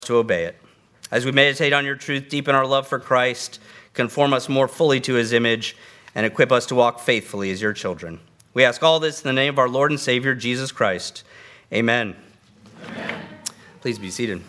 to obey it. As we meditate on your truth, deepen our love for Christ, conform us more fully to his image, and equip us to walk faithfully as your children. We ask all this in the name of our Lord and Savior, Jesus Christ. Amen. Amen. Please be seated.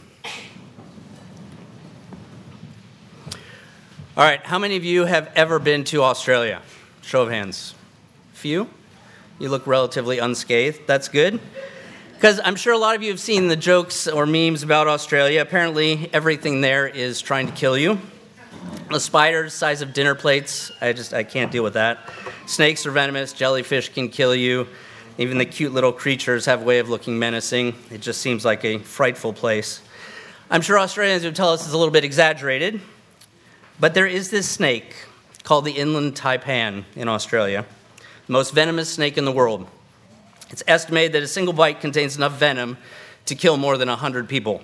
All right, how many of you have ever been to Australia? Show of hands. Few? You look relatively unscathed. That's good. Because I'm sure a lot of you have seen the jokes or memes about Australia. Apparently, everything there is trying to kill you. The spiders, size of dinner plates, I can't deal with that. Snakes are venomous. Jellyfish can kill you. Even the cute little creatures have a way of looking menacing. It just seems like a frightful place. I'm sure Australians would tell us it's a little bit exaggerated. But there is this snake called the inland taipan in Australia, the most venomous snake in the world. It's estimated that a single bite contains enough venom to kill more than 100 people.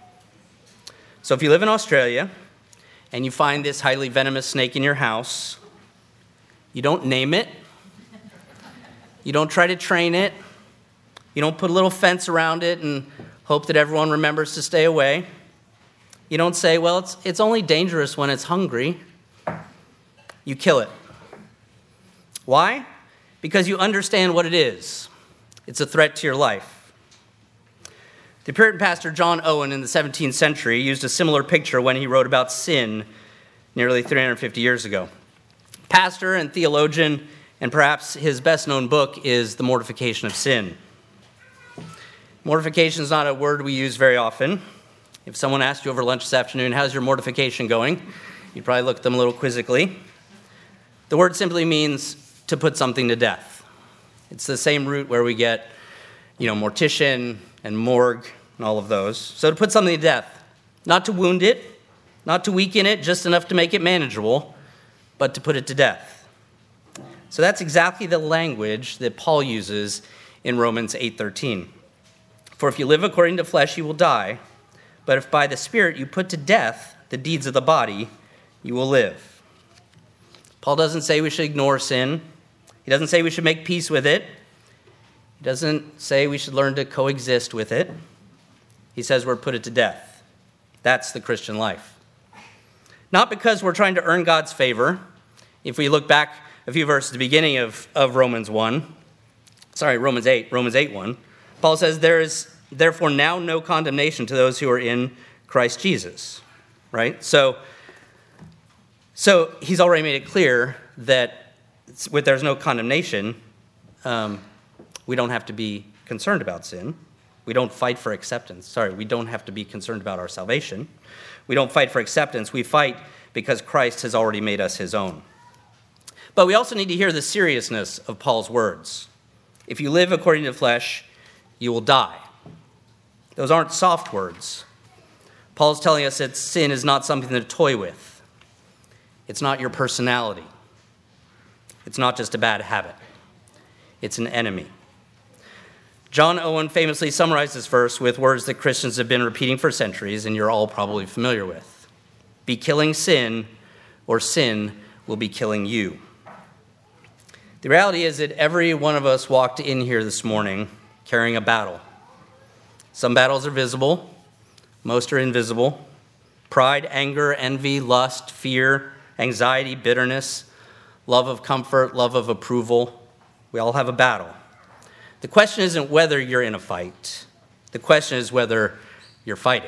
So if you live in Australia and you find this highly venomous snake in your house, you don't name it. You don't try to train it. You don't put a little fence around it and hope that everyone remembers to stay away. You don't say, well, it's only dangerous when it's hungry. You kill it. Why? Because you understand what it is. It's a threat to your life. The Puritan pastor John Owen in the 17th century used a similar picture when he wrote about sin nearly 350 years ago. Pastor and theologian, and perhaps his best-known book is The Mortification of Sin. Mortification is not a word we use very often. If someone asked you over lunch this afternoon, how's your mortification going? You'd probably look at them a little quizzically. The word simply means to put something to death. It's the same root where we get, mortician and morgue and all of those. So to put something to death, not to wound it, not to weaken it, just enough to make it manageable, but to put it to death. So that's exactly the language that Paul uses in Romans 8:13. For if you live according to flesh, you will die. But if by the Spirit you put to death the deeds of the body, you will live. Paul doesn't say we should ignore sin. He doesn't say we should make peace with it. He doesn't say we should learn to coexist with it. He says we're put it to death. That's the Christian life. Not because we're trying to earn God's favor. If we look back a few verses at the beginning of Romans 8:1, Paul says there is therefore now no condemnation to those who are in Christ Jesus. Right? So he's already made it clear that there's no condemnation, we don't have to be concerned about sin. We don't fight for acceptance. We don't have to be concerned about our salvation. We don't fight for acceptance. We fight because Christ has already made us his own. But we also need to hear the seriousness of Paul's words. If you live according to the flesh, you will die. Those aren't soft words. Paul's telling us that sin is not something to toy with. It's not your personality. It's not just a bad habit. It's an enemy. John Owen famously summarized this verse with words that Christians have been repeating for centuries, and you're all probably familiar with. Be killing sin, or sin will be killing you. The reality is that every one of us walked in here this morning carrying a battle. Some battles are visible. Most are invisible. Pride, anger, envy, lust, fear, anxiety, bitterness, love of comfort, love of approval. We all have a battle. The question isn't whether you're in a fight. The question is whether you're fighting.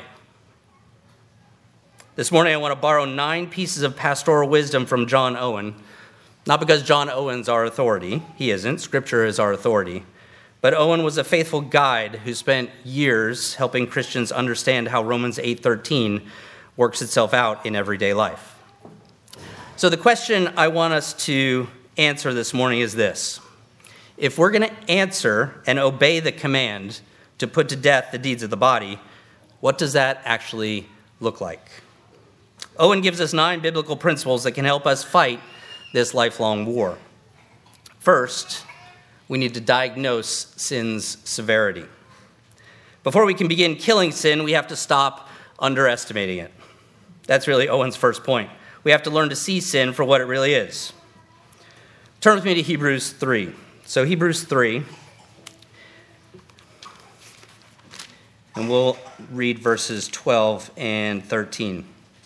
This morning I want to borrow 9 pieces of pastoral wisdom from John Owen. Not because John Owen's our authority. He isn't. Scripture is our authority. But Owen was a faithful guide who spent years helping Christians understand how Romans 8:13 works itself out in everyday life. So the question I want us to answer this morning is this. If we're going to answer and obey the command to put to death the deeds of the body, what does that actually look like? Owen gives us 9 biblical principles that can help us fight this lifelong war. First, we need to diagnose sin's severity. Before we can begin killing sin, we have to stop underestimating it. That's really Owen's first point. We have to learn to see sin for what it really is. Turn with me to Hebrews 3. So Hebrews 3. and we'll read verses 12 and 13.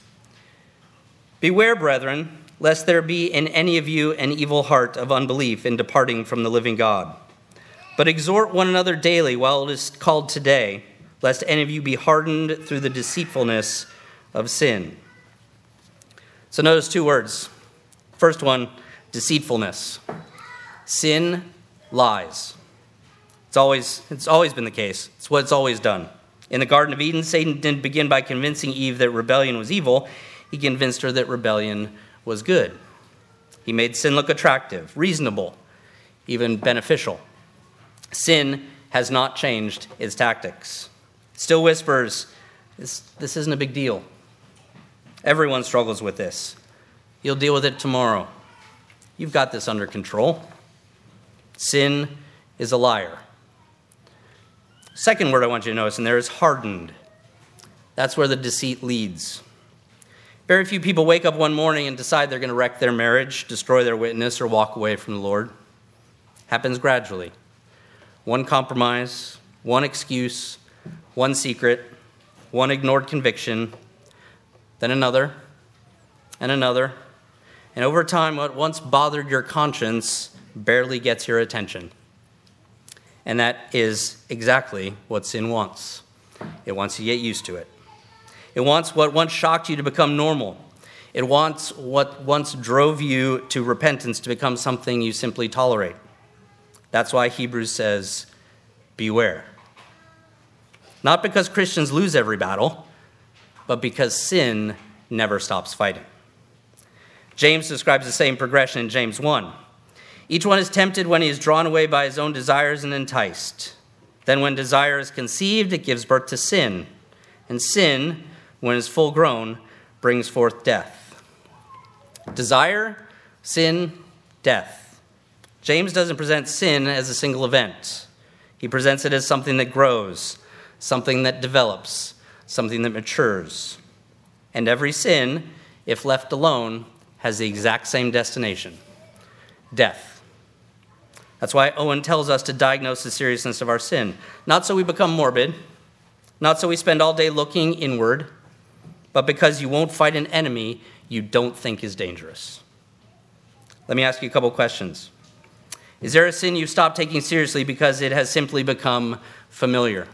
Beware, brethren, lest there be in any of you an evil heart of unbelief in departing from the living God. But exhort one another daily while it is called today, lest any of you be hardened through the deceitfulness of sin. So notice two words. First one, deceitfulness. Sin lies. It's always been the case. It's what it's always done. In the Garden of Eden, Satan didn't begin by convincing Eve that rebellion was evil. He convinced her that rebellion was good. He made sin look attractive, reasonable, even beneficial. Sin has not changed its tactics. Still whispers, this isn't a big deal. Everyone struggles with this. You'll deal with it tomorrow. You've got this under control. Sin is a liar. Second word I want you to notice in there is hardened. That's where the deceit leads. Very few people wake up one morning and decide they're going to wreck their marriage, destroy their witness, or walk away from the Lord. Happens gradually. One compromise, one excuse, one secret, one ignored conviction, then another, and another. And over time, what once bothered your conscience barely gets your attention. And that is exactly what sin wants. It wants you to get used to it. It wants what once shocked you to become normal. It wants what once drove you to repentance to become something you simply tolerate. That's why Hebrews says, beware. Not because Christians lose every battle, but because sin never stops fighting. James describes the same progression in James 1. Each one is tempted when he is drawn away by his own desires and enticed. Then when desire is conceived, it gives birth to sin. And sin, when it is full grown, brings forth death. Desire, sin, death. James doesn't present sin as a single event. He presents it as something that grows, something that develops, something that matures. And every sin, if left alone, has the exact same destination: death. That's why Owen tells us to diagnose the seriousness of our sin. Not so we become morbid, not so we spend all day looking inward, but because you won't fight an enemy you don't think is dangerous. Let me ask you a couple questions. Is there a sin you've stopped taking seriously because it has simply become familiar?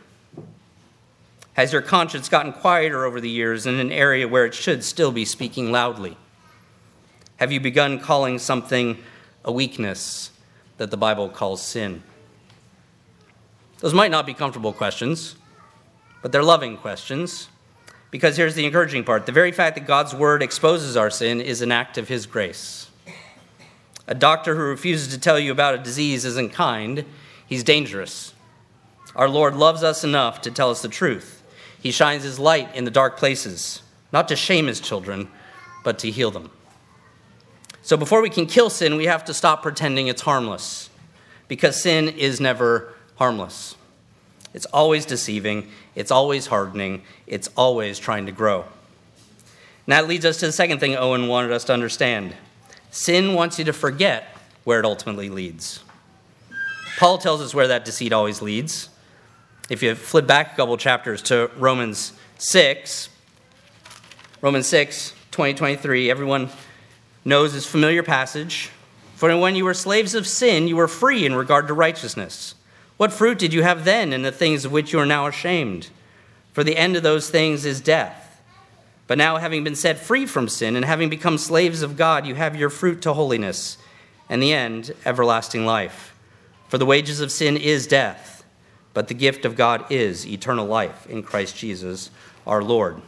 Has your conscience gotten quieter over the years in an area where it should still be speaking loudly? Have you begun calling something a weakness that the Bible calls sin? Those might not be comfortable questions, but they're loving questions, because here's the encouraging part. The very fact that God's word exposes our sin is an act of his grace. A doctor who refuses to tell you about a disease isn't kind, he's dangerous. Our Lord loves us enough to tell us the truth. He shines his light in the dark places, not to shame his children, but to heal them. So before we can kill sin, we have to stop pretending it's harmless, because sin is never harmless. It's always deceiving, it's always hardening, it's always trying to grow. And that leads us to the second thing Owen wanted us to understand. Sin wants you to forget where it ultimately leads. Paul tells us where that deceit always leads. If you flip back a couple chapters to Romans 6, 20-23, everyone knows this familiar passage. For when you were slaves of sin, you were free in regard to righteousness. What fruit did you have then in the things of which you are now ashamed? For the end of those things is death. But now, having been set free from sin and having become slaves of God, you have your fruit to holiness, and the end, everlasting life. For the wages of sin is death, but the gift of God is eternal life in Christ Jesus our Lord.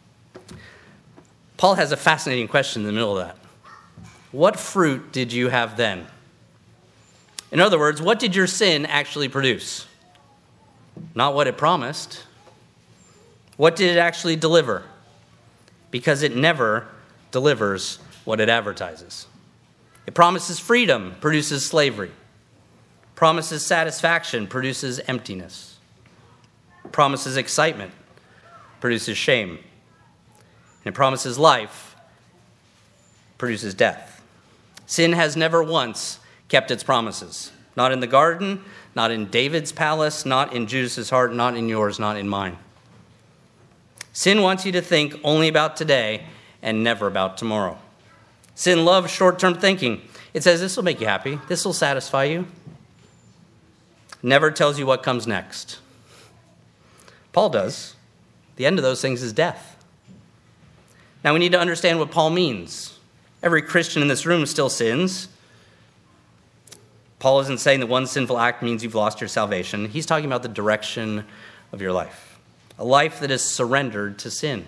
Paul has a fascinating question in the middle of that. What fruit did you have then? In other words, what did your sin actually produce? Not what it promised. What did it actually deliver? Because it never delivers what it advertises. It promises freedom, produces slavery. Promises satisfaction, produces emptiness. Promises excitement, produces shame. And it promises life, produces death. Sin has never once kept its promises. Not in the garden, not in David's palace, not in Judas's heart, not in yours, not in mine. Sin wants you to think only about today and never about tomorrow. Sin loves short-term thinking. It says, this will make you happy. This will satisfy you. Never tells you what comes next. Paul does. The end of those things is death. Now we need to understand what Paul means. Every Christian in this room still sins. Paul isn't saying that one sinful act means you've lost your salvation. He's talking about the direction of your life. A life that is surrendered to sin.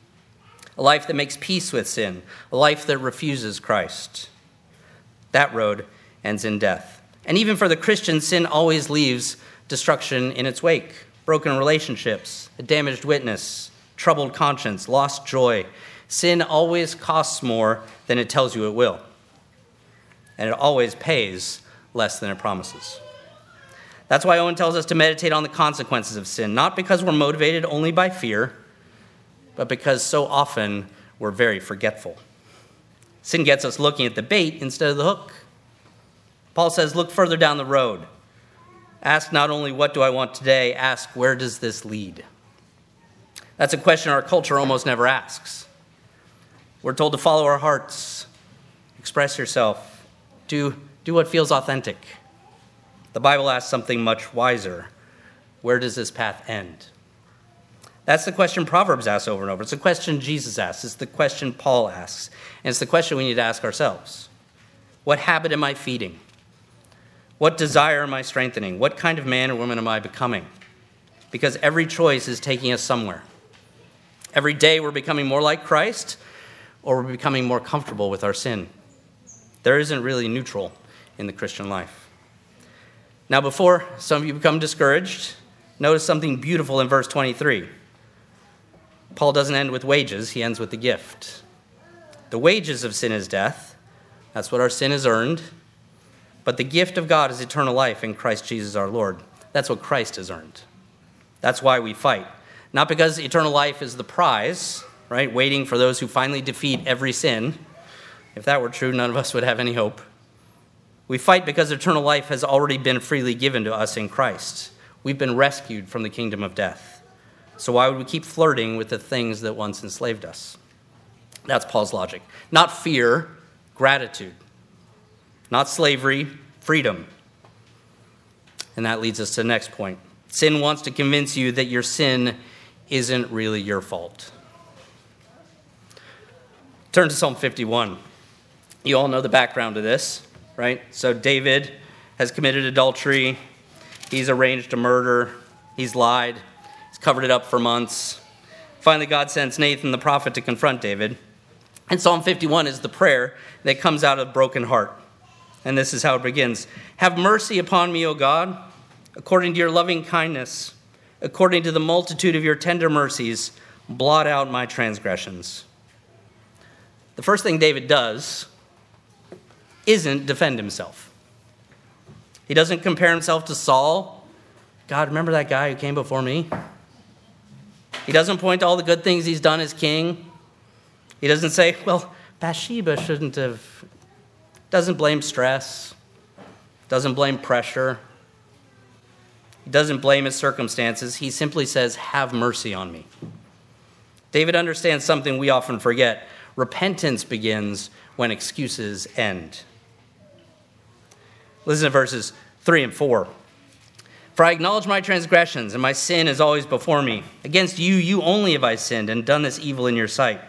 A life that makes peace with sin. A life that refuses Christ. That road ends in death. And even for the Christian, sin always leaves destruction in its wake. Broken relationships, a damaged witness, troubled conscience, lost joy. Sin always costs more than it tells you it will. And it always pays less than it promises. That's why Owen tells us to meditate on the consequences of sin, not because we're motivated only by fear, but because so often we're very forgetful. Sin gets us looking at the bait instead of the hook. Paul says, look further down the road. Ask not only what do I want today, ask where does this lead? That's a question our culture almost never asks. We're told to follow our hearts, express yourself, do what feels authentic. The Bible asks something much wiser. Where does this path end? That's the question Proverbs asks over and over. It's the question Jesus asks. It's the question Paul asks. And it's the question we need to ask ourselves. What habit am I feeding? What desire am I strengthening? What kind of man or woman am I becoming? Because every choice is taking us somewhere. Every day we're becoming more like Christ, or we're becoming more comfortable with our sin. There isn't really neutral in the Christian life. Now, before some of you become discouraged, notice something beautiful in verse 23. Paul doesn't end with wages, he ends with the gift. The wages of sin is death. That's what our sin has earned. But the gift of God is eternal life in Christ Jesus our Lord. That's what Christ has earned. That's why we fight. Not because eternal life is the prize, right, waiting for those who finally defeat every sin. If that were true, none of us would have any hope. We fight because eternal life has already been freely given to us in Christ. We've been rescued from the kingdom of death. So why would we keep flirting with the things that once enslaved us? That's Paul's logic. Not fear, gratitude. Not slavery, freedom. And that leads us to the next point. Sin wants to convince you that your sin isn't really your fault. Turn to Psalm 51. You all know the background to this, right? So David has committed adultery. He's arranged a murder. He's lied. He's covered it up for months. Finally, God sends Nathan the prophet to confront David. And Psalm 51 is the prayer that comes out of a broken heart. And this is how it begins. Have mercy upon me, O God, according to your loving kindness, according to the multitude of your tender mercies, blot out my transgressions. The first thing David does isn't defend himself. He doesn't compare himself to Saul. God, remember that guy who came before me? He doesn't point to all the good things he's done as king. He doesn't say, well, Bathsheba shouldn't have. Doesn't blame stress. Doesn't blame pressure. He doesn't blame his circumstances. He simply says, have mercy on me. David understands something we often forget. Repentance begins when excuses end. Listen to verses 3 and 4. For I acknowledge my transgressions, and my sin is always before me. Against you, you only have I sinned and done this evil in your sight.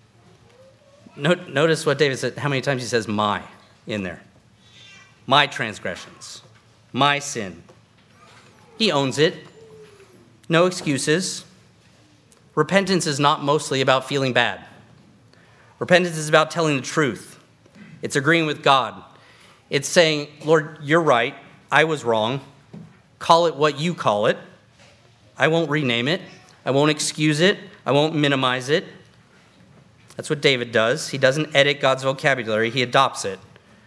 Notice what David said, how many times he says my in there. My transgressions, my sin. He owns it. No excuses. Repentance is not mostly about feeling bad. Repentance is about telling the truth. It's agreeing with God. It's saying, Lord, you're right. I was wrong. Call it what you call it. I won't rename it. I won't excuse it. I won't minimize it. That's what David does. He doesn't edit God's vocabulary. He adopts it.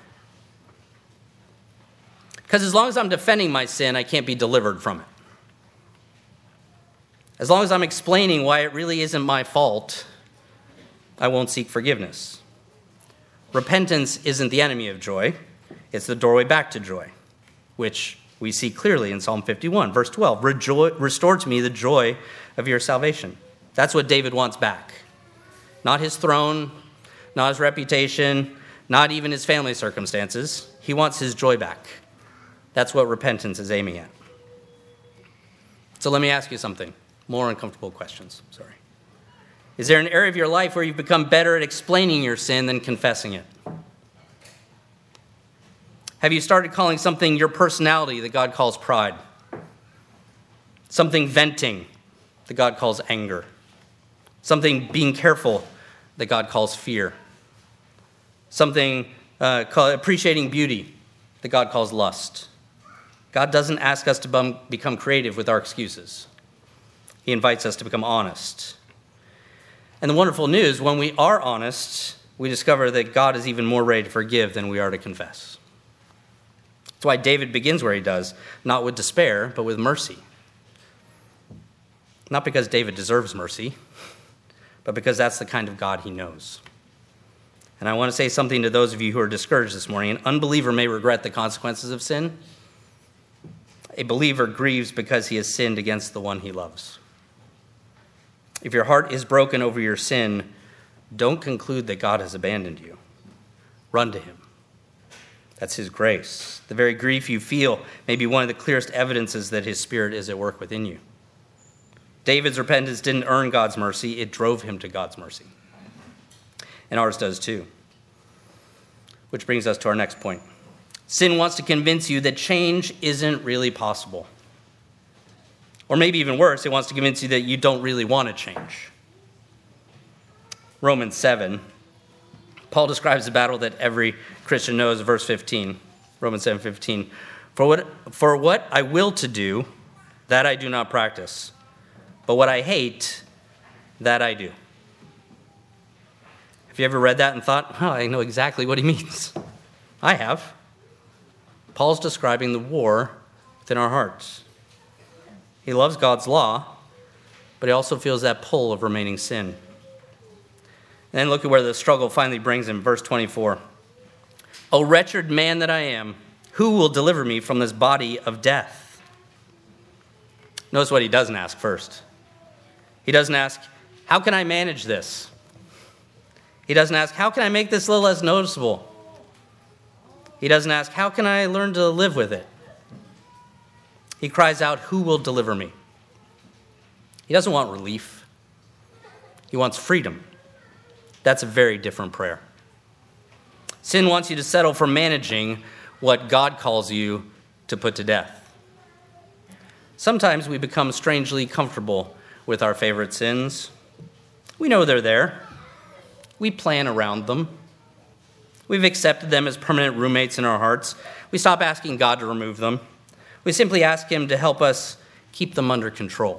Because as long as I'm defending my sin, I can't be delivered from it. As long as I'm explaining why it really isn't my fault, I won't seek forgiveness. Repentance isn't the enemy of joy. It's the doorway back to joy. which we see clearly in Psalm 51, verse 12. Restore to me the joy of your salvation. That's what David wants back. Not his throne, not his reputation, not even his family circumstances. He wants his joy back. That's what repentance is aiming at. So let me ask you something. More uncomfortable questions. Sorry. Is there an area of your life where you've become better at explaining your sin than confessing it? Have you started calling something your personality that God calls pride? Something venting that God calls anger? Something being careful that God calls fear? Something appreciating beauty that God calls lust? God doesn't ask us to become creative with our excuses. He invites us to become honest. And the wonderful news, when we are honest, we discover that God is even more ready to forgive than we are to confess. That's why David begins where he does, not with despair, but with mercy. Not because David deserves mercy, but because that's the kind of God he knows. And I want to say something to those of you who are discouraged this morning. An unbeliever may regret the consequences of sin. A believer grieves because he has sinned against the one he loves. If your heart is broken over your sin, don't conclude that God has abandoned you. Run to him. That's his grace. The very grief you feel may be one of the clearest evidences that his Spirit is at work within you. David's repentance didn't earn God's mercy. It drove him to God's mercy. And ours does too. Which brings us to our next point. Sin wants to convince you that change isn't really possible. Or maybe even worse, it wants to convince you that you don't really want to change. Romans 7. Paul describes the battle that every Christian knows, verse 15. Romans 7:15. For what I will to do, that I do not practice. But what I hate, that I do. Have you ever read that and thought, I know exactly what he means? I have. Paul's describing the war within our hearts. He loves God's law, but he also feels that pull of remaining sin. And then look at where the struggle finally brings him. Verse 24. O wretched man that I am, who will deliver me from this body of death? Notice what he doesn't ask first. He doesn't ask, how can I manage this? He doesn't ask, how can I make this a little less noticeable? He doesn't ask, how can I learn to live with it? He cries out, who will deliver me? He doesn't want relief. He wants freedom. That's a very different prayer. Sin wants you to settle for managing what God calls you to put to death. Sometimes we become strangely comfortable with our favorite sins. We know they're there. We plan around them. We've accepted them as permanent roommates in our hearts. We stop asking God to remove them. We simply ask him to help us keep them under control.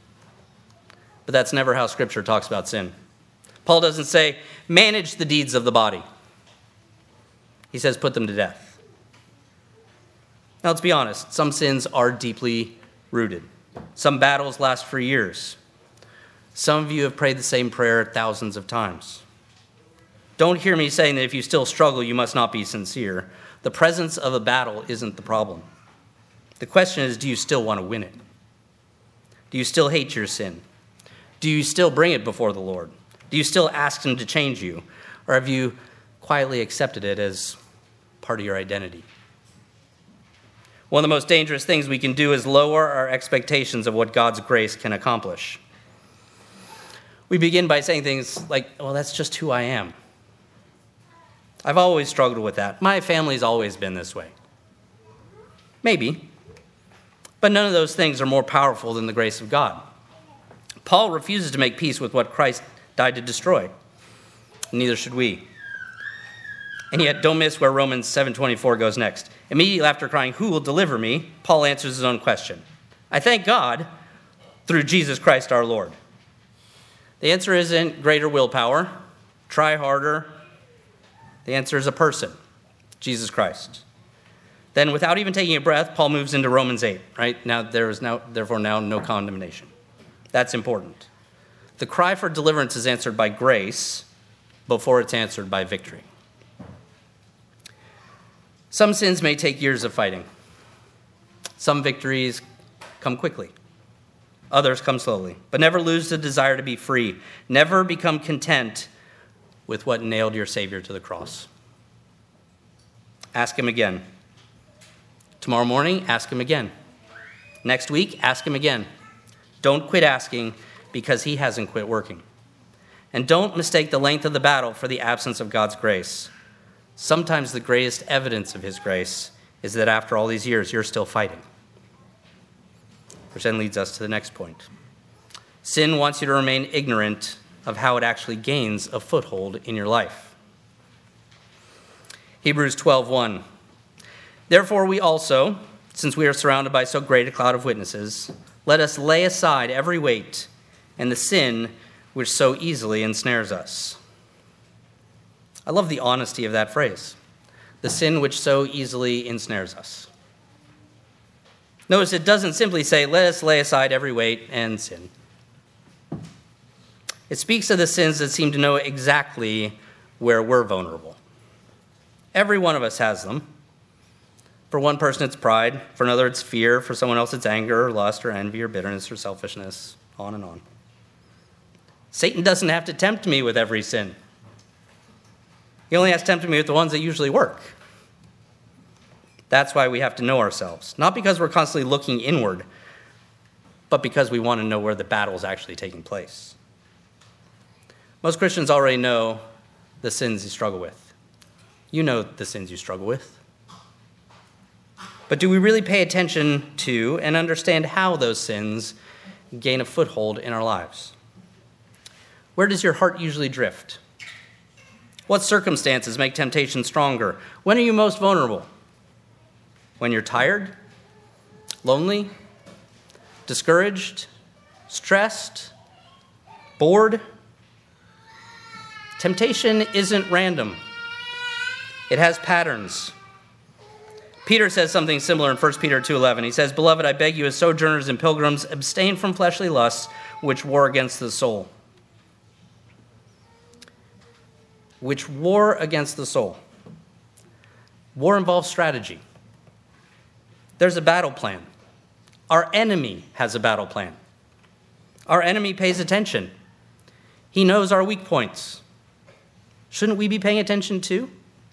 But that's never how Scripture talks about sin. Paul doesn't say, manage the deeds of the body. He says, put them to death. Now, let's be honest. Some sins are deeply rooted. Some battles last for years. Some of you have prayed the same prayer thousands of times. Don't hear me saying that if you still struggle, you must not be sincere. The presence of a battle isn't the problem. The question is, do you still want to win it? Do you still hate your sin? Do you still bring it before the Lord? Do you still ask him to change you? Or have you quietly accepted it as part of your identity? One of the most dangerous things we can do is lower our expectations of what God's grace can accomplish. We begin by saying things like, well, that's just who I am. I've always struggled with that. My family's always been this way. Maybe. But none of those things are more powerful than the grace of God. Paul refuses to make peace with what Christ died to destroy. Neither should we. And yet, don't miss where Romans 7:24 goes next. Immediately after crying, who will deliver me? Paul answers his own question. I thank God through Jesus Christ our Lord. The answer isn't greater willpower, try harder. The answer is a person, Jesus Christ. Then, without even taking a breath, Paul moves into Romans 8, right? Now, there is therefore no condemnation. That's important. The cry for deliverance is answered by grace before it's answered by victory. Some sins may take years of fighting. Some victories come quickly. Others come slowly. But never lose the desire to be free. Never become content with what nailed your Savior to the cross. Ask him again. Tomorrow morning, ask him again. Next week, ask him again. Don't quit asking because he hasn't quit working. And don't mistake the length of the battle for the absence of God's grace. Sometimes the greatest evidence of his grace is that after all these years, you're still fighting. Which then leads us to the next point. Sin wants you to remain ignorant of how it actually gains a foothold in your life. Hebrews 12:1. Therefore we also, since we are surrounded by so great a cloud of witnesses, let us lay aside every weight and the sin which so easily ensnares us. I love the honesty of that phrase. The sin which so easily ensnares us. Notice it doesn't simply say, let us lay aside every weight and sin. It speaks of the sins that seem to know exactly where we're vulnerable. Every one of us has them. For one person, it's pride. For another, it's fear. For someone else, it's anger or lust or envy or bitterness or selfishness, on and on. Satan doesn't have to tempt me with every sin. He only has to tempt me with the ones that usually work. That's why we have to know ourselves. Not because we're constantly looking inward, but because we want to know where the battle is actually taking place. Most Christians already know the sins you struggle with. You know the sins you struggle with. But do we really pay attention to and understand how those sins gain a foothold in our lives? Where does your heart usually drift? What circumstances make temptation stronger? When are you most vulnerable? When you're tired, lonely, discouraged, stressed, bored? Temptation isn't random. It has patterns. Peter says something similar in 1 Peter 2:11. He says, Beloved, I beg you as sojourners and pilgrims, abstain from fleshly lusts which war against the soul. Which war against the soul. War involves strategy. There's a battle plan. Our enemy has a battle plan. Our enemy pays attention. He knows our weak points. Shouldn't we be paying attention too?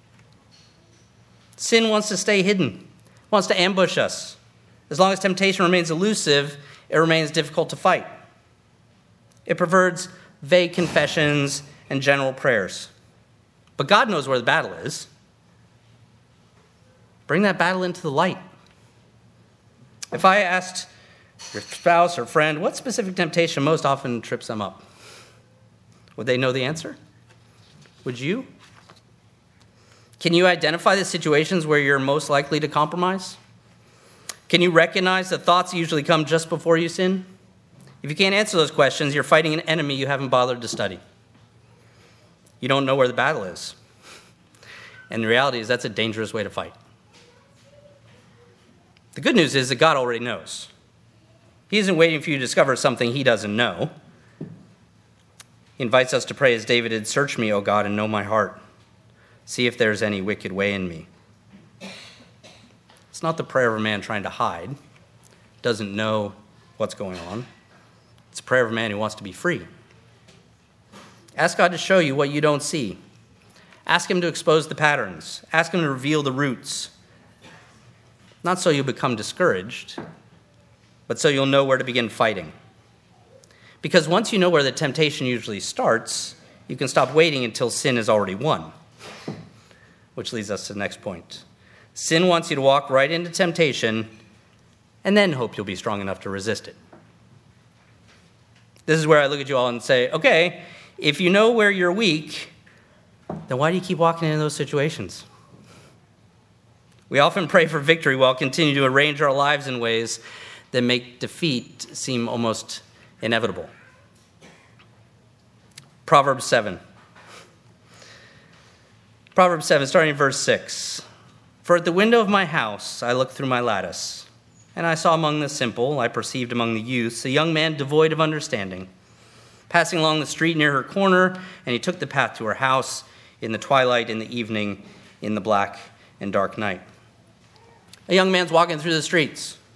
Sin wants to stay hidden, wants to ambush us. As long as temptation remains elusive, it remains difficult to fight. It prefers vague confessions and general prayers. But God knows where the battle is. Bring that battle into the light. If I asked your spouse or friend, what specific temptation most often trips them up? Would they know the answer? Would you? Can you identify the situations where you're most likely to compromise? Can you recognize that thoughts usually come just before you sin? If you can't answer those questions, you're fighting an enemy you haven't bothered to study. You don't know where the battle is. And the reality is that's a dangerous way to fight. The good news is that God already knows. He isn't waiting for you to discover something he doesn't know. He invites us to pray as David did, Search me, O God, and know my heart. See if there's any wicked way in me. It's not the prayer of a man trying to hide, doesn't know what's going on. It's a prayer of a man who wants to be free. Ask God to show you what you don't see. Ask him to expose the patterns. Ask him to reveal the roots. Not so you'll become discouraged, but so you'll know where to begin fighting. Because once you know where the temptation usually starts, you can stop waiting until sin is already won. Which leads us to the next point. Sin wants you to walk right into temptation and then hope you'll be strong enough to resist it. This is where I look at you all and say, okay, if you know where you're weak, then why do you keep walking into those situations? We often pray for victory while continuing to arrange our lives in ways that make defeat seem almost inevitable. Proverbs 7, starting in verse 6. For at the window of my house I looked through my lattice, and I saw among the simple, I perceived among the youths, a young man devoid of understanding, passing along the street near her corner, and he took the path to her house in the twilight, in the evening, in the black and dark night. A young man's walking through the streets.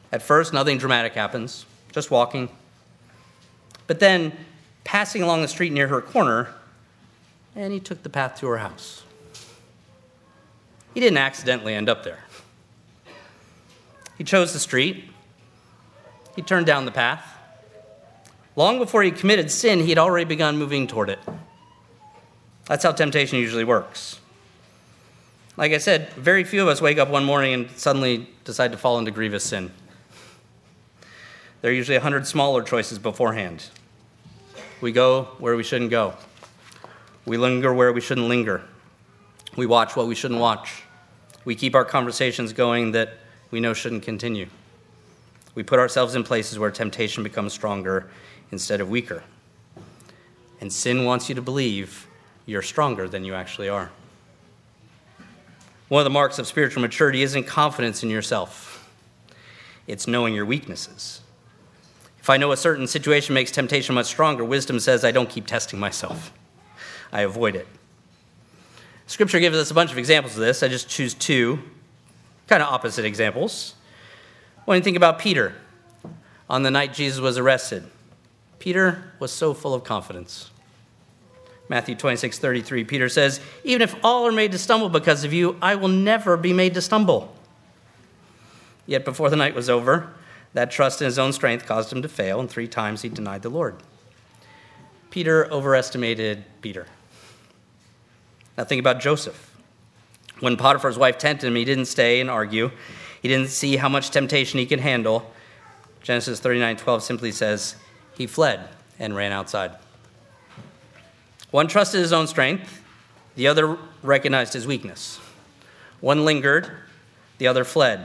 At first, nothing dramatic happens, just walking. But then, passing along the street near her corner, and he took the path to her house. He didn't accidentally end up there. He chose the street. He turned down the path. Long before he committed sin, he had already begun moving toward it. That's how temptation usually works. Like I said, very few of us wake up one morning and suddenly decide to fall into grievous sin. There are usually 100 smaller choices beforehand. We go where we shouldn't go. We linger where we shouldn't linger. We watch what we shouldn't watch. We keep our conversations going that we know shouldn't continue. We put ourselves in places where temptation becomes stronger instead of weaker. And sin wants you to believe you're stronger than you actually are. One of the marks of spiritual maturity isn't confidence in yourself. It's knowing your weaknesses. If I know a certain situation makes temptation much stronger, wisdom says I don't keep testing myself. I avoid it. Scripture gives us a bunch of examples of this. I just choose two kind of opposite examples. When you think about Peter, on the night Jesus was arrested, Peter was so full of confidence. Matthew 26:33, Peter says, "Even if all are made to stumble because of you, I will never be made to stumble." Yet before the night was over, that trust in his own strength caused him to fail, and 3 times he denied the Lord. Peter overestimated Peter. Now think about Joseph. When Potiphar's wife tempted him, he didn't stay and argue. He didn't see how much temptation he could handle. Genesis 39:12 simply says, he fled and ran outside. One trusted his own strength. The other recognized his weakness. One lingered. The other fled.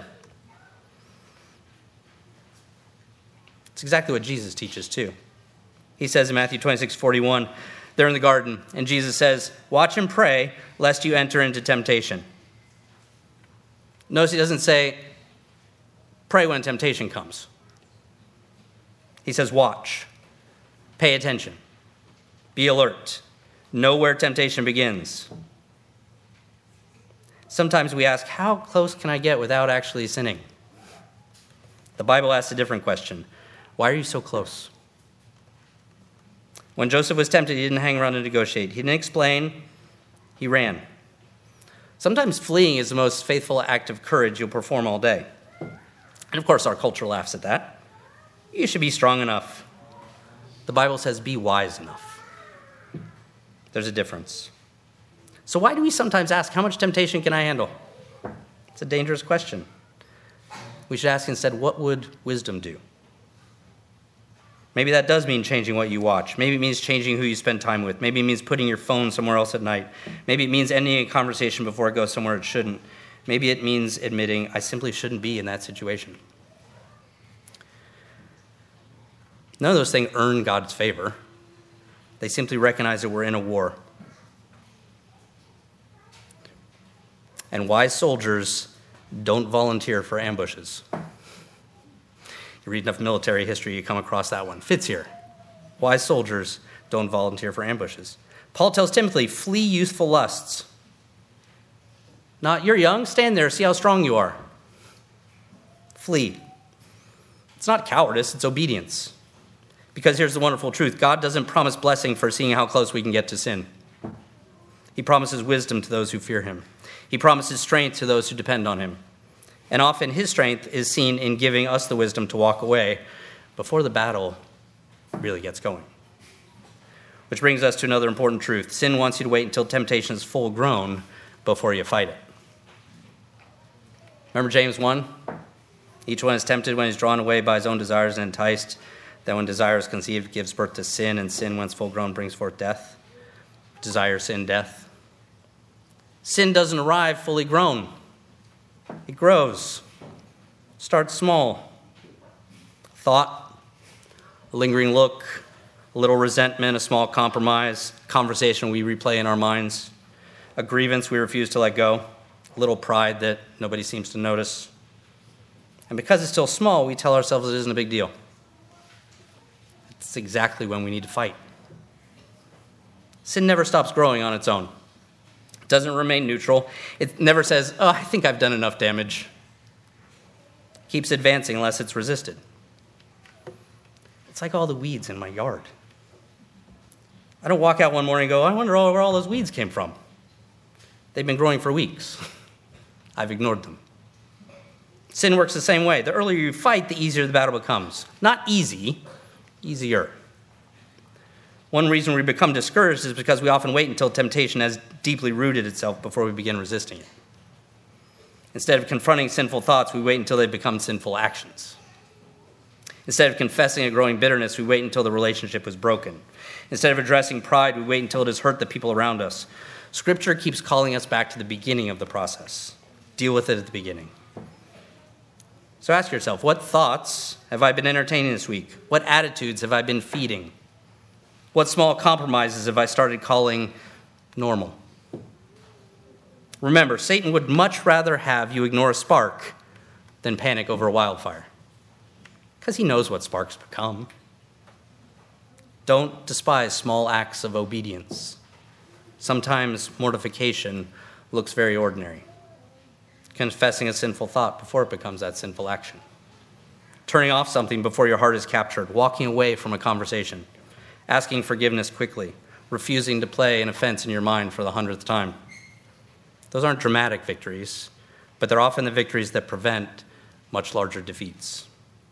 It's exactly what Jesus teaches too. He says in Matthew 26:41, they're in the garden, and Jesus says, "Watch and pray, lest you enter into temptation." Notice he doesn't say, "Pray when temptation comes." He says, "Watch, pay attention, be alert, know where temptation begins." Sometimes we ask, how close can I get without actually sinning? The Bible asks a different question. Why are you so close? When Joseph was tempted, he didn't hang around and negotiate. He didn't explain. He ran. Sometimes fleeing is the most faithful act of courage you'll perform all day. And of course, our culture laughs at that. You should be strong enough. The Bible says be wise enough. There's a difference. So why do we sometimes ask, how much temptation can I handle? It's a dangerous question. We should ask instead, what would wisdom do? Maybe that does mean changing what you watch. Maybe it means changing who you spend time with. Maybe it means putting your phone somewhere else at night. Maybe it means ending a conversation before it goes somewhere it shouldn't. Maybe it means admitting, I simply shouldn't be in that situation. None of those things earn God's favor. They simply recognize that we're in a war. And wise soldiers don't volunteer for ambushes. You read enough military history, you come across that one. Fits here. Wise soldiers don't volunteer for ambushes. Paul tells Timothy, flee youthful lusts. Not, you're young, stand there, see how strong you are. Flee. It's not cowardice, it's obedience. Because here's the wonderful truth. God doesn't promise blessing for seeing how close we can get to sin. He promises wisdom to those who fear him. He promises strength to those who depend on him. And often his strength is seen in giving us the wisdom to walk away before the battle really gets going. Which brings us to another important truth. Sin wants you to wait until temptation is full grown before you fight it. Remember James 1? Each one is tempted when he's drawn away by his own desires and enticed. Then when desire is conceived, it gives birth to sin, and sin, once full grown, brings forth death. Desire, sin, death. Sin doesn't arrive fully grown. It grows. Starts small. Thought, a lingering look, a little resentment, a small compromise, conversation we replay in our minds, a grievance we refuse to let go, a little pride that nobody seems to notice. And because it's still small, we tell ourselves it isn't a big deal. It's exactly when we need to fight. Sin never stops growing on its own. It doesn't remain neutral. It never says, I think I've done enough damage. It keeps advancing unless it's resisted. It's like all the weeds in my yard. I don't walk out one morning and go, I wonder where all those weeds came from. They've been growing for weeks. I've ignored them. Sin works the same way. The earlier you fight, the easier the battle becomes. Not easy, easier. One reason we become discouraged is because we often wait until temptation has deeply rooted itself before we begin resisting it. Instead of confronting sinful thoughts, we wait until they become sinful actions. Instead of confessing a growing bitterness, we wait until the relationship is broken. Instead of addressing pride, we wait until it has hurt the people around us. Scripture keeps calling us back to the beginning of the process. Deal with it at the beginning. So ask yourself, what thoughts have I been entertaining this week? What attitudes have I been feeding? What small compromises have I started calling normal? Remember, Satan would much rather have you ignore a spark than panic over a wildfire, because he knows what sparks become. Don't despise small acts of obedience. Sometimes mortification looks very ordinary. Confessing a sinful thought before it becomes that sinful action. Turning off something before your heart is captured. Walking away from a conversation. Asking forgiveness quickly. Refusing to play an offense in your mind for the 100th time. Those aren't dramatic victories, but they're often the victories that prevent much larger defeats.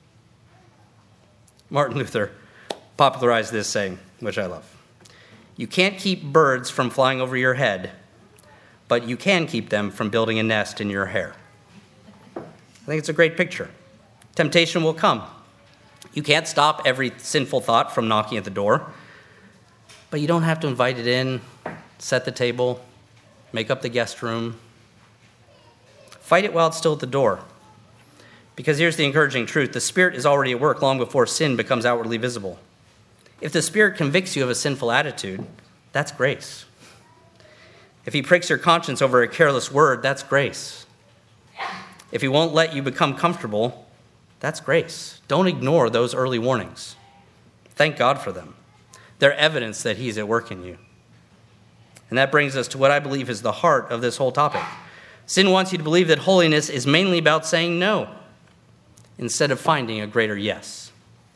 Martin Luther popularized this saying, which I love. You can't keep birds from flying over your head, but you can keep them from building a nest in your hair. I think it's a great picture. Temptation will come. You can't stop every sinful thought from knocking at the door, but you don't have to invite it in, set the table, make up the guest room. Fight it while it's still at the door. Because here's the encouraging truth. The Spirit is already at work long before sin becomes outwardly visible. If the Spirit convicts you of a sinful attitude, that's grace. If he pricks your conscience over a careless word, that's grace. If he won't let you become comfortable, that's grace. Don't ignore those early warnings. Thank God for them. They're evidence that he's at work in you. And that brings us to what I believe is the heart of this whole topic. Sin wants you to believe that holiness is mainly about saying no instead of finding a greater yes.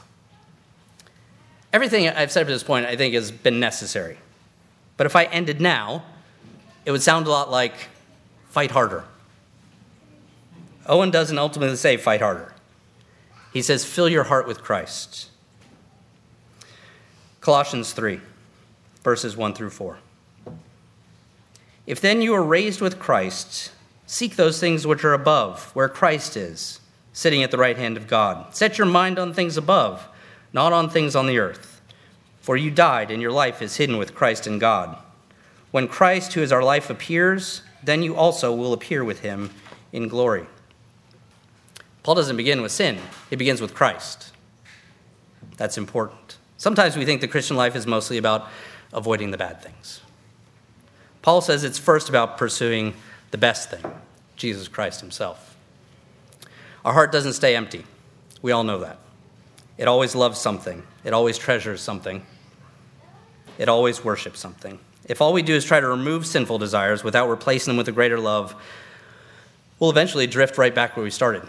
Everything I've said up to this point, I think, has been necessary. But if I ended now, it would sound a lot like fight harder. Owen doesn't ultimately say fight harder. He says fill your heart with Christ. Colossians 3, verses 1 through 4. If then you are raised with Christ, seek those things which are above, where Christ is, sitting at the right hand of God. Set your mind on things above, not on things on the earth. For you died, and your life is hidden with Christ in God. When Christ, who is our life, appears, then you also will appear with him in glory. Paul doesn't begin with sin. He begins with Christ. That's important. Sometimes we think the Christian life is mostly about avoiding the bad things. Paul says it's first about pursuing the best thing, Jesus Christ himself. Our heart doesn't stay empty. We all know that. It always loves something. It always treasures something. It always worships something. If all we do is try to remove sinful desires without replacing them with a greater love, we'll eventually drift right back where we started.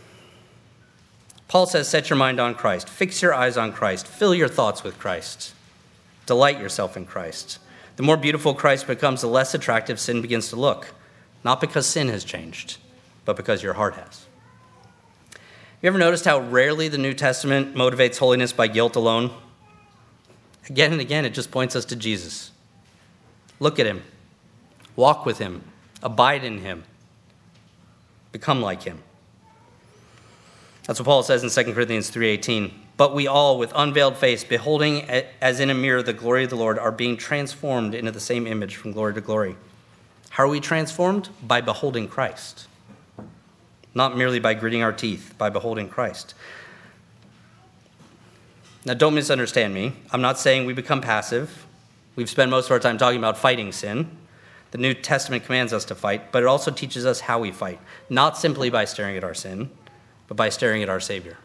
Paul says, set your mind on Christ. Fix your eyes on Christ. Fill your thoughts with Christ. Delight yourself in Christ. The more beautiful Christ becomes, the less attractive sin begins to look. Not because sin has changed, but because your heart has. You ever noticed how rarely the New Testament motivates holiness by guilt alone? Again and again, it just points us to Jesus. Look at him. Walk with him. Abide in him. Become like him. That's what Paul says in 2 Corinthians 3:18. But we all, with unveiled face, beholding as in a mirror the glory of the Lord, are being transformed into the same image from glory to glory. How are we transformed? By beholding Christ. Not merely by gritting our teeth, by beholding Christ. Now, don't misunderstand me. I'm not saying we become passive. We've spent most of our time talking about fighting sin. The New Testament commands us to fight, but it also teaches us how we fight. Not simply by staring at our sin, but by staring at our Savior.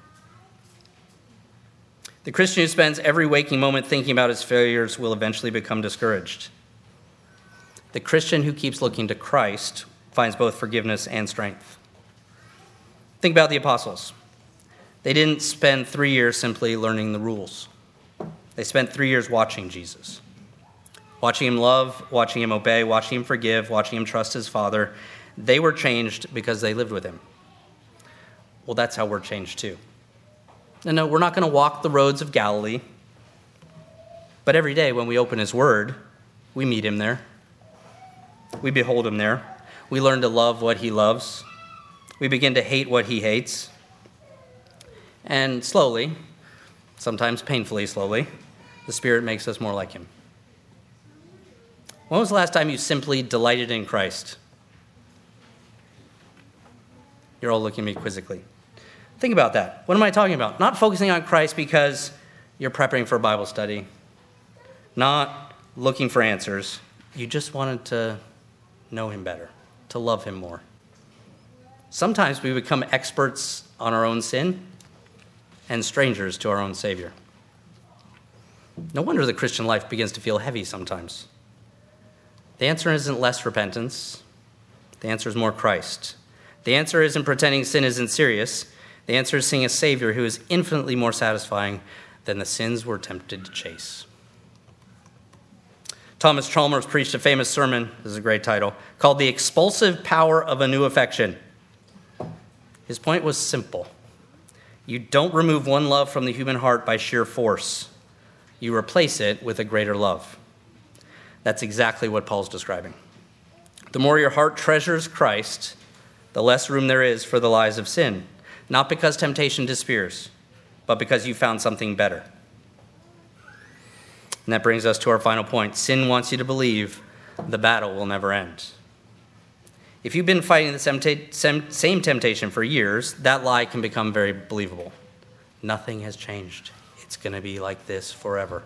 The Christian who spends every waking moment thinking about his failures will eventually become discouraged. The Christian who keeps looking to Christ finds both forgiveness and strength. Think about the apostles. They didn't spend 3 years simply learning the rules. They spent 3 years watching Jesus, watching him love, watching him obey, watching him forgive, watching him trust his Father. They were changed because they lived with him. Well, that's how we're changed too. And no, we're not going to walk the roads of Galilee, but every day when we open his word, we meet him there. We behold him there. We learn to love what he loves. We begin to hate what he hates. And slowly, sometimes painfully slowly, the Spirit makes us more like him. When was the last time you simply delighted in Christ? You're all looking at me quizzically. Think about that. What am I talking about? Not focusing on Christ because you're preparing for a Bible study. Not looking for answers. You just wanted to know him better, to love him more. Sometimes we become experts on our own sin and strangers to our own Savior. No wonder the Christian life begins to feel heavy sometimes. The answer isn't less repentance. The answer is more Christ. The answer isn't pretending sin isn't serious. The answer is seeing a Savior who is infinitely more satisfying than the sins we're tempted to chase. Thomas Chalmers preached a famous sermon, this is a great title, called The Expulsive Power of a New Affection. His point was simple. You don't remove one love from the human heart by sheer force. You replace it with a greater love. That's exactly what Paul's describing. The more your heart treasures Christ, the less room there is for the lies of sin. Not because temptation disappears, but because you found something better. And that brings us to our final point. Sin wants you to believe the battle will never end. If you've been fighting the same temptation for years, that lie can become very believable. Nothing has changed. It's going to be like this forever.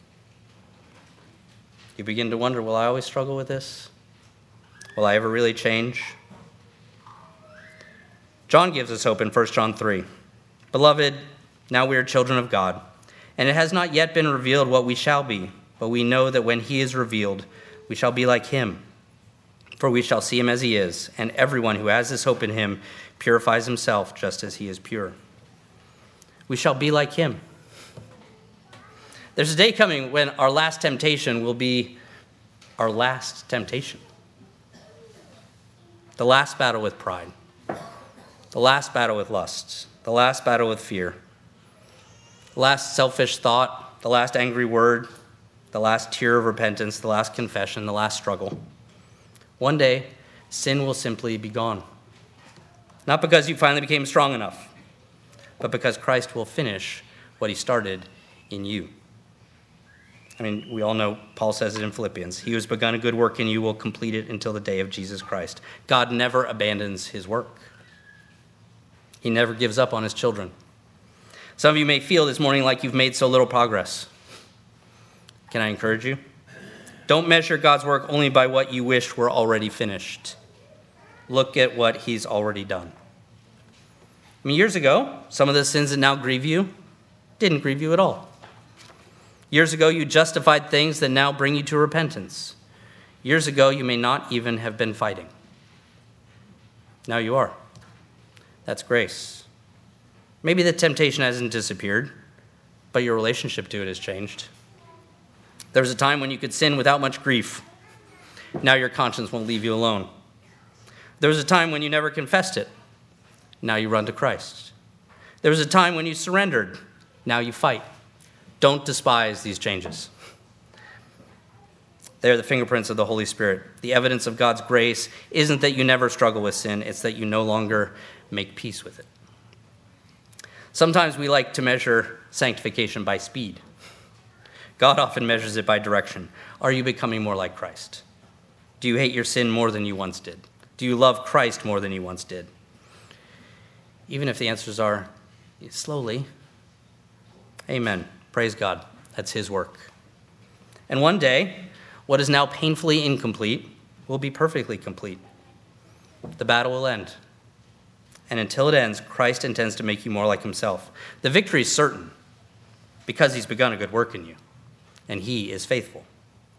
You begin to wonder, will I always struggle with this? Will I ever really change? John gives us hope in 1 John 3. Beloved, now we are children of God, and it has not yet been revealed what we shall be, but we know that when he is revealed, we shall be like him. For we shall see him as he is, and everyone who has this hope in him purifies himself just as he is pure. We shall be like him. There's a day coming when our last temptation will be our last temptation. The last battle with pride. The last battle with lust. The last battle with fear. The last selfish thought. The last angry word. The last tear of repentance. The last confession. The last struggle. One day, sin will simply be gone. Not because you finally became strong enough, but because Christ will finish what he started in you. I mean, we all know Paul says it in Philippians. He who has begun a good work in you will complete it until the day of Jesus Christ. God never abandons his work. He never gives up on his children. Some of you may feel this morning like you've made so little progress. Can I encourage you? Don't measure God's work only by what you wish were already finished. Look at what he's already done. I mean, years ago, some of the sins that now grieve you didn't grieve you at all. Years ago, you justified things that now bring you to repentance. Years ago, you may not even have been fighting. Now you are. That's grace. Maybe the temptation hasn't disappeared, but your relationship to it has changed. There was a time when you could sin without much grief. Now your conscience won't leave you alone. There was a time when you never confessed it. Now you run to Christ. There was a time when you surrendered. Now you fight. Don't despise these changes. They are the fingerprints of the Holy Spirit. The evidence of God's grace isn't that you never struggle with sin. It's that you no longer make peace with it. Sometimes we like to measure sanctification by speed. God often measures it by direction. Are you becoming more like Christ? Do you hate your sin more than you once did? Do you love Christ more than you once did? Even if the answers are slowly, amen. Praise God. That's his work. And one day, what is now painfully incomplete will be perfectly complete. The battle will end. And until it ends, Christ intends to make you more like himself. The victory is certain because he's begun a good work in you. And he is faithful.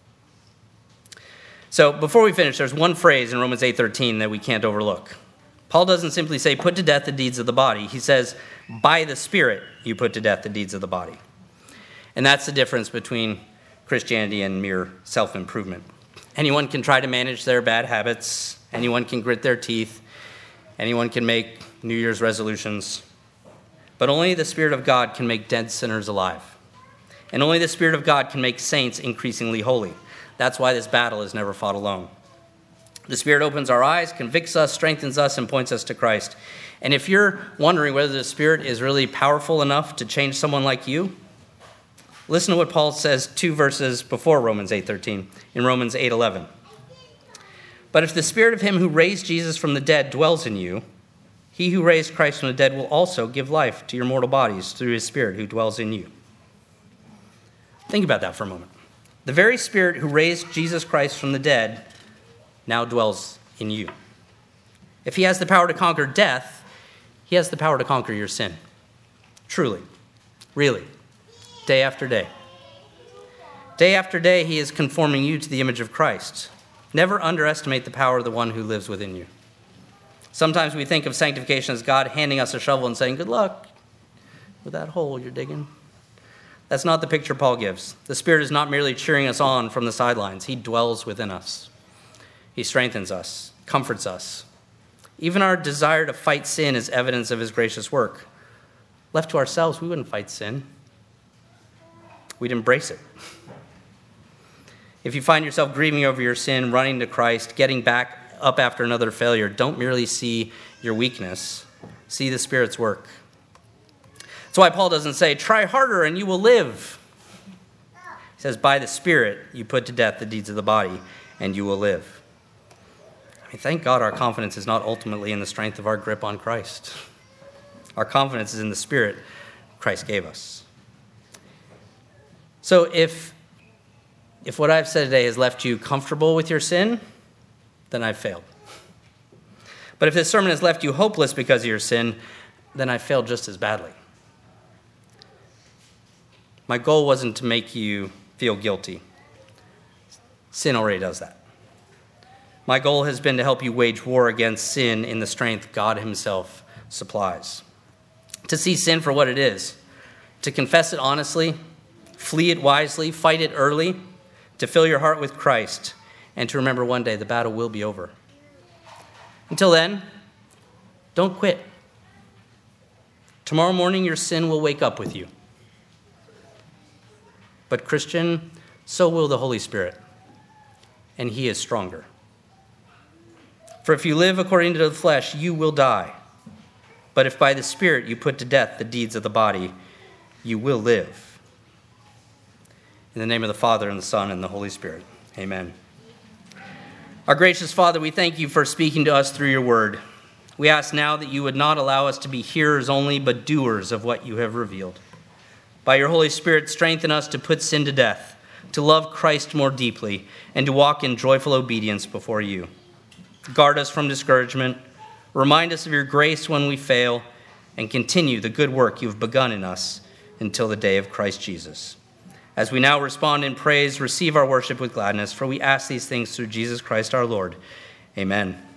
So before we finish, there's one phrase in Romans 8:13 that we can't overlook. Paul doesn't simply say, put to death the deeds of the body. He says, by the Spirit, you put to death the deeds of the body. And that's the difference between Christianity and mere self-improvement. Anyone can try to manage their bad habits. Anyone can grit their teeth. Anyone can make New Year's resolutions. But only the Spirit of God can make dead sinners alive. And only the Spirit of God can make saints increasingly holy. That's why this battle is never fought alone. The Spirit opens our eyes, convicts us, strengthens us, and points us to Christ. And if you're wondering whether the Spirit is really powerful enough to change someone like you, listen to what Paul says 2 verses before Romans 8:13, in Romans 8:11. But if the Spirit of him who raised Jesus from the dead dwells in you, he who raised Christ from the dead will also give life to your mortal bodies through his Spirit who dwells in you. Think about that for a moment. The very Spirit who raised Jesus Christ from the dead now dwells in you. If he has the power to conquer death, he has the power to conquer your sin. Truly, really, day after day. Day after day, he is conforming you to the image of Christ. Never underestimate the power of the one who lives within you. Sometimes we think of sanctification as God handing us a shovel and saying, good luck with that hole you're digging. That's not the picture Paul gives. The Spirit is not merely cheering us on from the sidelines. He dwells within us. He strengthens us, comforts us. Even our desire to fight sin is evidence of his gracious work. Left to ourselves, we wouldn't fight sin. We'd embrace it. If you find yourself grieving over your sin, running to Christ, getting back up after another failure, don't merely see your weakness. See the Spirit's work. That's why Paul doesn't say, try harder and you will live. He says, by the Spirit, you put to death the deeds of the body and you will live. Thank God our confidence is not ultimately in the strength of our grip on Christ. Our confidence is in the Spirit Christ gave us. So if what I've said today has left you comfortable with your sin, then I've failed. But if this sermon has left you hopeless because of your sin, then I failed just as badly. My goal wasn't to make you feel guilty. Sin already does that. My goal has been to help you wage war against sin in the strength God himself supplies. To see sin for what it is, to confess it honestly, flee it wisely, fight it early, to fill your heart with Christ, and to remember one day the battle will be over. Until then, don't quit. Tomorrow morning your sin will wake up with you. But Christian, so will the Holy Spirit, and he is stronger. For if you live according to the flesh, you will die. But if by the Spirit you put to death the deeds of the body, you will live. In the name of the Father, and the Son, and the Holy Spirit. Amen. Our gracious Father, we thank you for speaking to us through your word. We ask now that you would not allow us to be hearers only, but doers of what you have revealed. By your Holy Spirit, strengthen us to put sin to death, to love Christ more deeply, and to walk in joyful obedience before you. Guard us from discouragement, remind us of your grace when we fail, and continue the good work you have begun in us until the day of Christ Jesus. As we now respond in praise, receive our worship with gladness, for we ask these things through Jesus Christ our Lord. Amen.